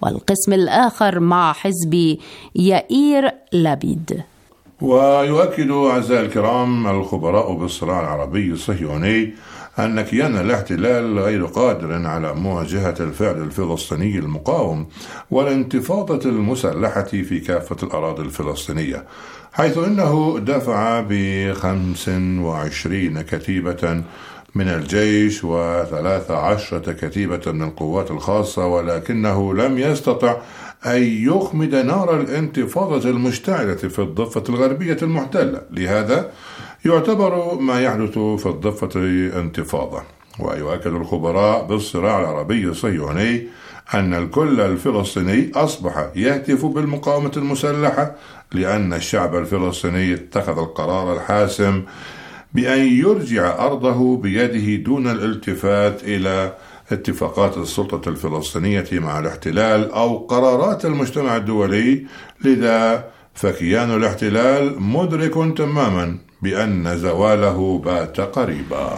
والقسم الآخر مع حزب يائير لابيد. ويؤكد أعزائي الكرام الخبراء بالصراع العربي الصهيوني أن كيان الاحتلال غير قادر على مواجهة الفعل الفلسطيني المقاوم والانتفاضة المسلحة في كافة الأراضي الفلسطينية، حيث إنه دفع ب25 كتيبة من الجيش و13 كتيبة من القوات الخاصة، ولكنه لم يستطع أن يخمد نار الانتفاضة المشتعلة في الضفة الغربية المحتلة. لهذا يعتبر ما يحدث في الضفة انتفاضة. ويؤكد الخبراء بالصراع العربي الصهيوني أن الكل الفلسطيني أصبح يهتف بالمقاومة المسلحة، لأن الشعب الفلسطيني اتخذ القرار الحاسم بأن يرجع أرضه بيده دون الالتفات إلى اتفاقات السلطة الفلسطينية مع الاحتلال أو قرارات المجتمع الدولي. لذا فكيان الاحتلال مدرك تماما بأن زواله بات قريبا.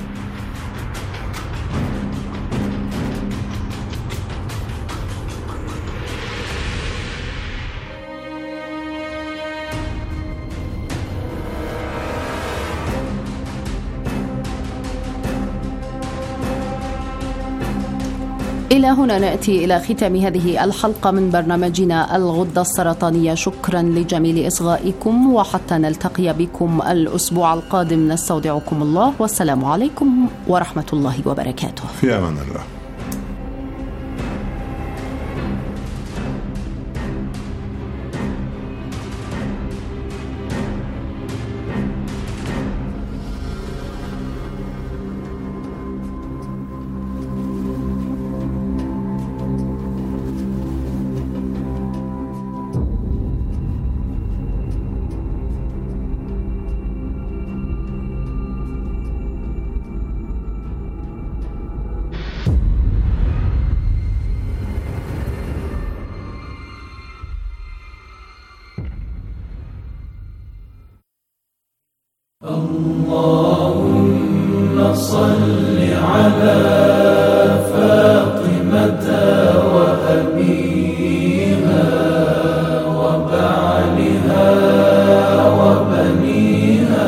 إلى هنا نأتي إلى ختام هذه الحلقة من برنامجنا الغدة السرطانية. شكرا لجميل إصغائكم، وحتى نلتقي بكم الأسبوع القادم نستودعكم الله، والسلام عليكم ورحمة الله وبركاته. في أمان الله. اللهم صل على فاطمة وأبيها وبعلها وبنيها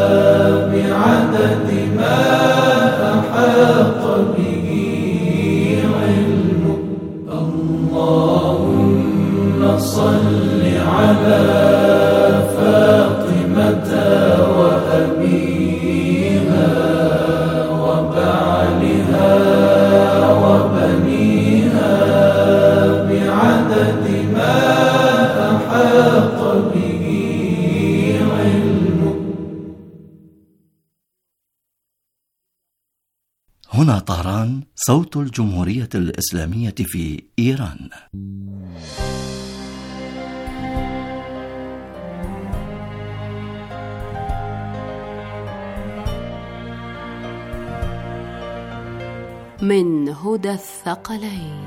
بعدد ما أحاط به علمك. اللهم صل على فاطمة وأبيها وبعلها وبنيها بعدد ما أحاط به علمك. هنا طهران، صوت الجمهورية الإسلامية في إيران. من هدى الثقلين.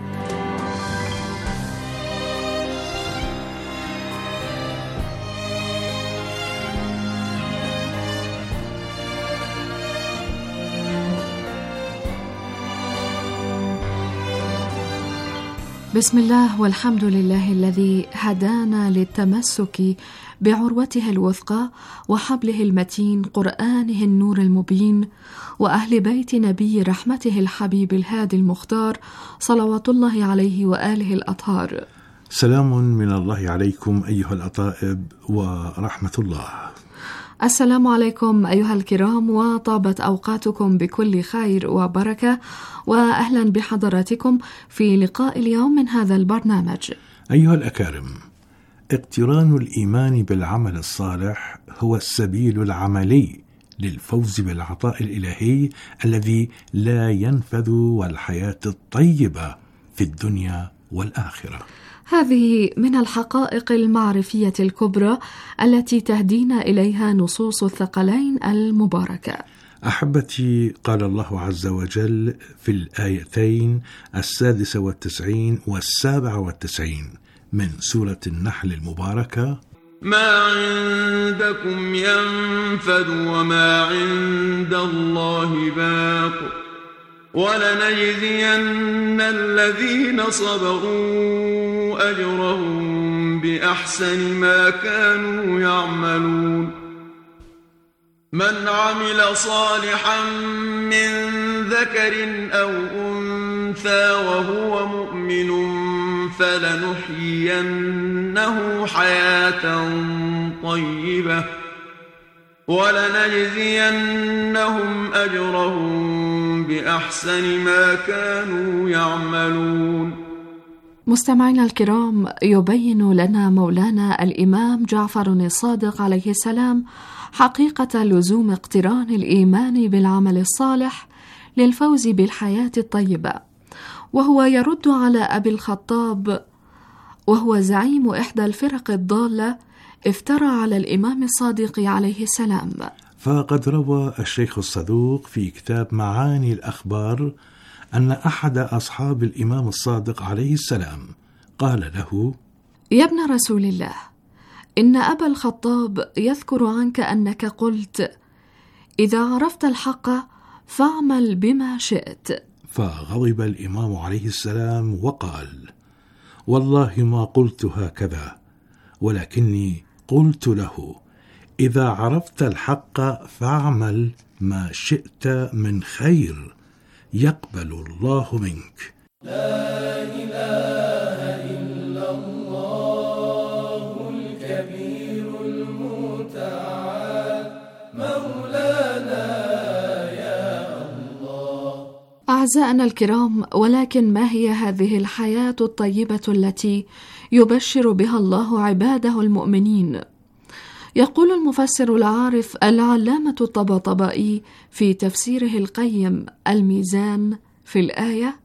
بسم الله والحمد لله الذي هدانا للتمسك بعروته الوثقى وحبله المتين قرآنه النور المبين، وأهل بيت نبي رحمته الحبيب الهادي المختار صلوات الله عليه وآله الأطهار. سلام من الله عليكم أيها الأطائب ورحمة الله. السلام عليكم أيها الكرام، وطابت أوقاتكم بكل خير وبركة، وأهلا بحضراتكم في لقاء اليوم من هذا البرنامج. أيها الأكارم، اقتران الإيمان بالعمل الصالح هو السبيل العملي للفوز بالعطاء الإلهي الذي لا ينفذ، والحياة الطيبة في الدنيا والآخرة. هذه من الحقائق المعرفية الكبرى التي تهدينا إليها نصوص الثقلين المباركة. أحبتي، قال الله عز وجل في الآيتين 96 و97 من سورة النحل المباركة: ما عندكم ينفد وما عند الله باق ولنجزين الذين صبروا أجرهم بأحسن ما كانوا يعملون من عمل صالحا من ذكر أو أنثى وهو مؤمن فلنحيينه حياة طيبة ولنجزينهم أجرهم بأحسن ما كانوا يعملون. مستمعينا الكرام، يبين لنا مولانا الإمام جعفر الصادق عليه السلام حقيقة لزوم اقتران الإيمان بالعمل الصالح للفوز بالحياة الطيبة، وهو يرد على أبي الخطاب وهو زعيم إحدى الفرق الضالة افترى على الإمام الصادق عليه السلام. فقد روى الشيخ الصدوق في كتاب معاني الأخبار أن أحد أصحاب الإمام الصادق عليه السلام قال له: يا ابن رسول الله، إن أبا الخطاب يذكر عنك أنك قلت: إذا عرفت الحق فاعمل بما شئت. فغضب الإمام عليه السلام وقال: والله ما قلت هكذا، ولكني قلت له: إذا عرفت الحق فاعمل ما شئت من خير يقبل الله منك. لا إله إلا الله الكبير المتعال مولانا يا الله. أعزائنا الكرام، ولكن ما هي هذه الحياة الطيبة التي يبشر بها الله عباده المؤمنين؟ يقول المفسر العارف العلامة الطباطبائي في تفسيره القيم الميزان في الآية: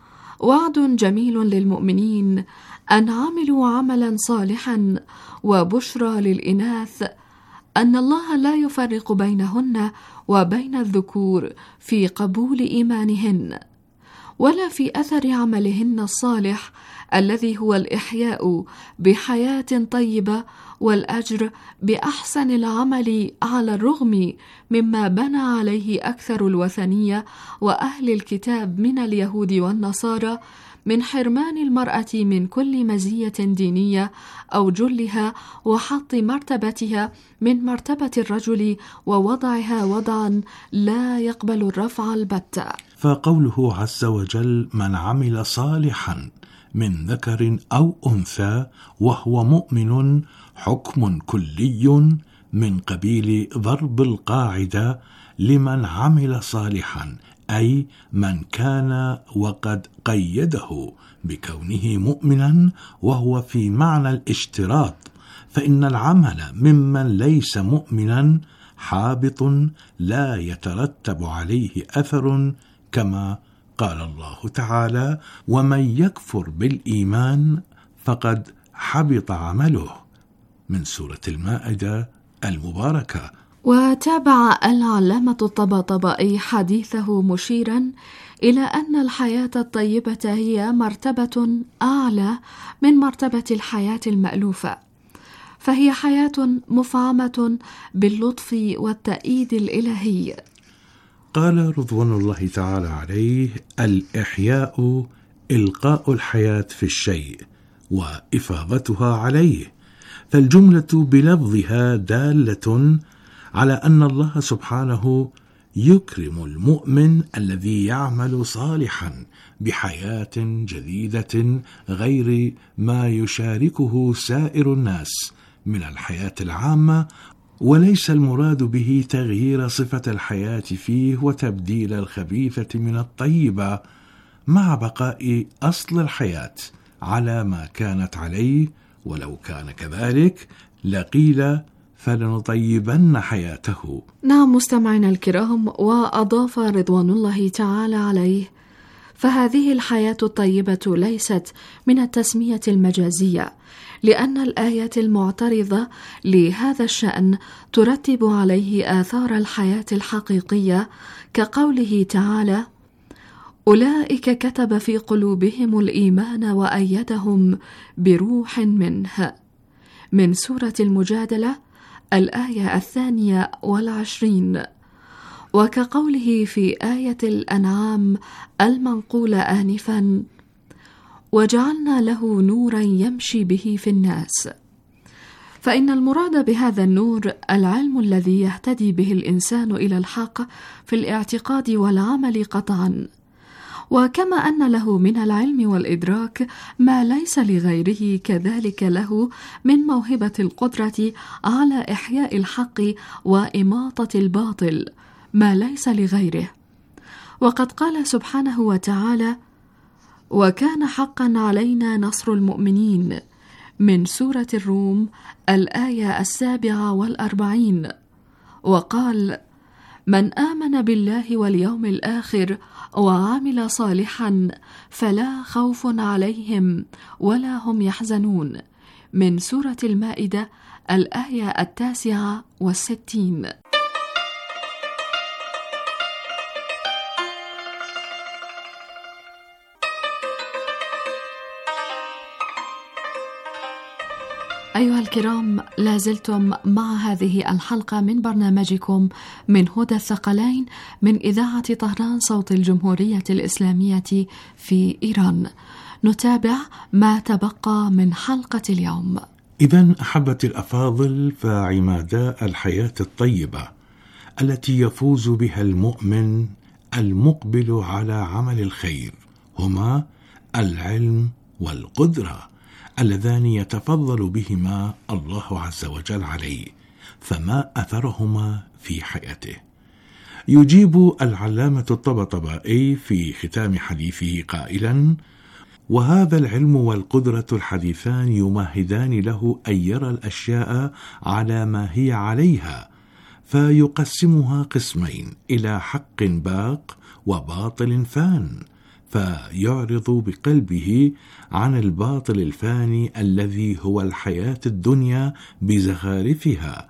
وعد جميل للمؤمنين أن عملوا عملا صالحا، وبشرى للإناث أن الله لا يفرق بينهن وبين الذكور في قبول إيمانهن ولا في أثر عملهن الصالح الذي هو الإحياء بحياة طيبة والأجر بأحسن العمل، على الرغم مما بنى عليه أكثر الوثنية وأهل الكتاب من اليهود والنصارى من حرمان المرأة من كل مزية دينية أو جلها، وحط مرتبتها من مرتبة الرجل ووضعها وضعا لا يقبل الرفع البتة. فقوله عز وجل: من عمل صالحا من ذكر أو أنثى وهو مؤمن، حكم كلي من قبيل ضرب القاعدة لمن عمل صالحا، أي من كان وقد قيده بكونه مؤمنا، وهو في معنى الاشتراط، فإن العمل ممن ليس مؤمنا حابط لا يترتب عليه أثر، كما قال الله تعالى: ومن يكفر بالإيمان فقد حبط عمله، من سورة المائدة المباركة. وتابع العلامة الطباطبائي حديثه مشيرا إلى أن الحياة الطيبة هي مرتبة أعلى من مرتبة الحياة المألوفة، فهي حياة مفعمة باللطف والتأييد الإلهي. قال رضوان الله تعالى عليه: الإحياء إلقاء الحياة في الشيء وإفاضتها عليه، فالجملة بلفظها دالة على أن الله سبحانه يكرم المؤمن الذي يعمل صالحا بحياة جديدة غير ما يشاركه سائر الناس من الحياة العامة، وليس المراد به تغيير صفة الحياة فيه وتبديل الخبيثة من الطيبة، مع بقاء أصل الحياة على ما كانت عليه، ولو كان كذلك لقيل فلنطيبن حياته. نعم مستمعينا الكرام، وأضاف رضوان الله تعالى عليه: فهذه الحياة الطيبة ليست من التسمية المجازية، لأن الآيات المعترضة لهذا الشأن ترتب عليه آثار الحياة الحقيقية، كقوله تعالى: أولئك كتب في قلوبهم الإيمان وأيدهم بروح منه، من سورة المجادلة الآية 22. وكقوله في آية الأنعام المنقولة آنفا: وجعلنا له نورا يمشي به في الناس. فإن المراد بهذا النور العلم الذي يهتدي به الإنسان إلى الحق في الاعتقاد والعمل قطعا. وكما أن له من العلم والإدراك ما ليس لغيره، كذلك له من موهبة القدرة على إحياء الحق وإماطة الباطل ما ليس لغيره. وقد قال سبحانه وتعالى: وكان حقا علينا نصر المؤمنين، من سورة الروم الآية 47. وقال: من آمن بالله واليوم الآخر وعمل صالحا فلا خوف عليهم ولا هم يحزنون، من سورة المائدة الآية 69. أيها الكرام، لازلتم مع هذه الحلقة من برنامجكم من هدى الثقلين من إذاعة طهران صوت الجمهورية الإسلامية في إيران. نتابع ما تبقى من حلقة اليوم. إذن أحبتي الأفاضل، فعماداء الحياة الطيبة التي يفوز بها المؤمن المقبل على عمل الخير هما العلم والقدرة، اللذان يتفضل بهما الله عز وجل عليه، فما أثرهما في حياته. يجيب العلامة الطبطبائي في ختام حديثه قائلا: وهذا العلم والقدرة الحديثان يمهدان له أن يرى الأشياء على ما هي عليها، فيقسمها قسمين إلى حق باق وباطل فان، فيعرض بقلبه عن الباطل الفاني الذي هو الحياة الدنيا بزخارفها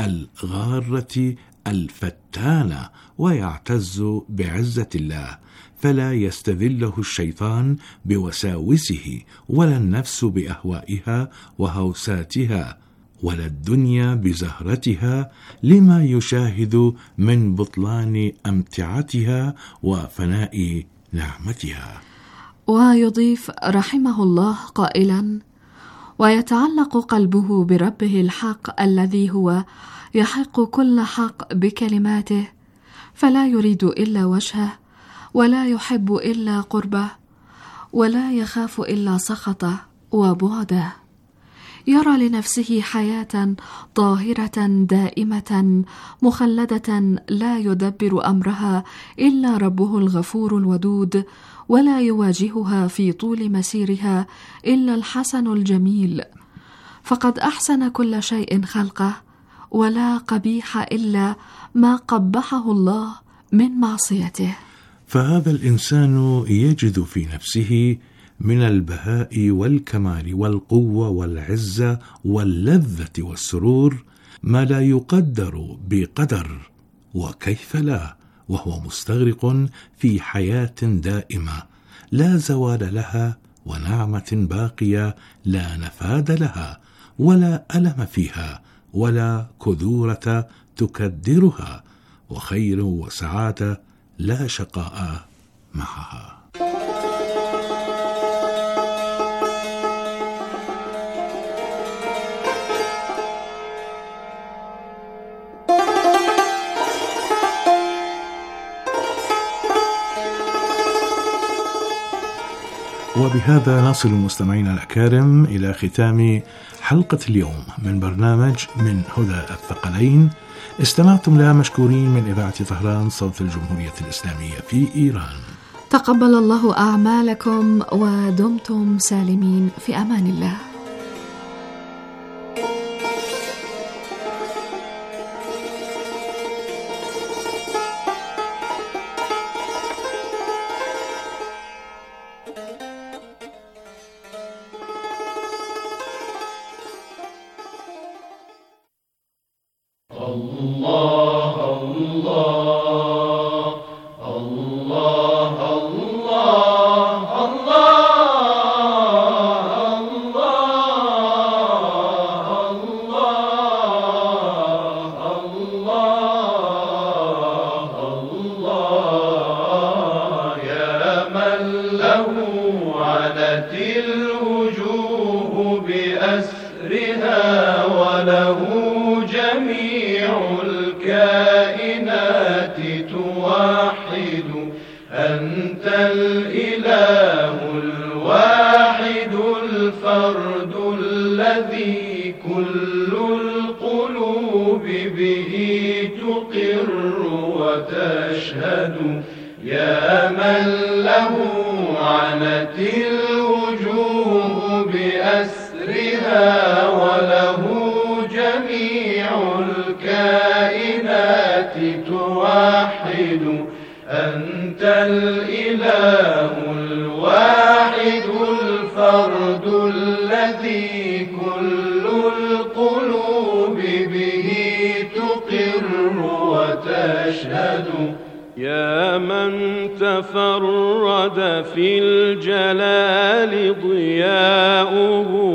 الغارة الفتانة، ويعتز بعزة الله، فلا يستذله الشيطان بوساوسه، ولا النفس بأهوائها وهوساتها، ولا الدنيا بزهرتها، لما يشاهد من بطلان أمتعتها وفناء نعمتها. ويضيف رحمه الله قائلا: ويتعلق قلبه بربه الحق الذي هو يحق كل حق بكلماته، فلا يريد إلا وجهه، ولا يحب إلا قربه، ولا يخاف إلا سخطه وبعده. يرى لنفسه حياة طاهرة دائمة مخلدة لا يدبر أمرها إلا ربه الغفور الودود، ولا يواجهها في طول مسيرها إلا الحسن الجميل، فقد أحسن كل شيء خلقه، ولا قبيح إلا ما قبحه الله من معصيته. فهذا الإنسان يجد في نفسه من البهاء والكمال والقوة والعزة واللذة والسرور ما لا يقدر بقدر، وكيف لا، وهو مستغرق في حياة دائمة لا زوال لها، ونعمة باقية لا نفاد لها، ولا ألم فيها، ولا كدورة تكدرها، وخير وسعادة لا شقاء معها. وبهذا نصل مستمعينا الأكارم إلى ختام حلقة اليوم من برنامج من هدى الثقلين. استمعتم لها مشكورين من إذاعة طهران صوت الجمهورية الإسلامية في إيران. تقبل الله أعمالكم ودمتم سالمين في أمان الله. بأسرها وله جميع الكائنات توحد أنت الإله الواحد الفرد الذي كل القلوب به تقر وتشهد يا من له عنت الوجوه بأسرها وله جميع الكائنات توحد أنت الإله الواحد الفرد الذي كل القلوب به تقر وتشهد يا من تفرد في الجلال ضياؤه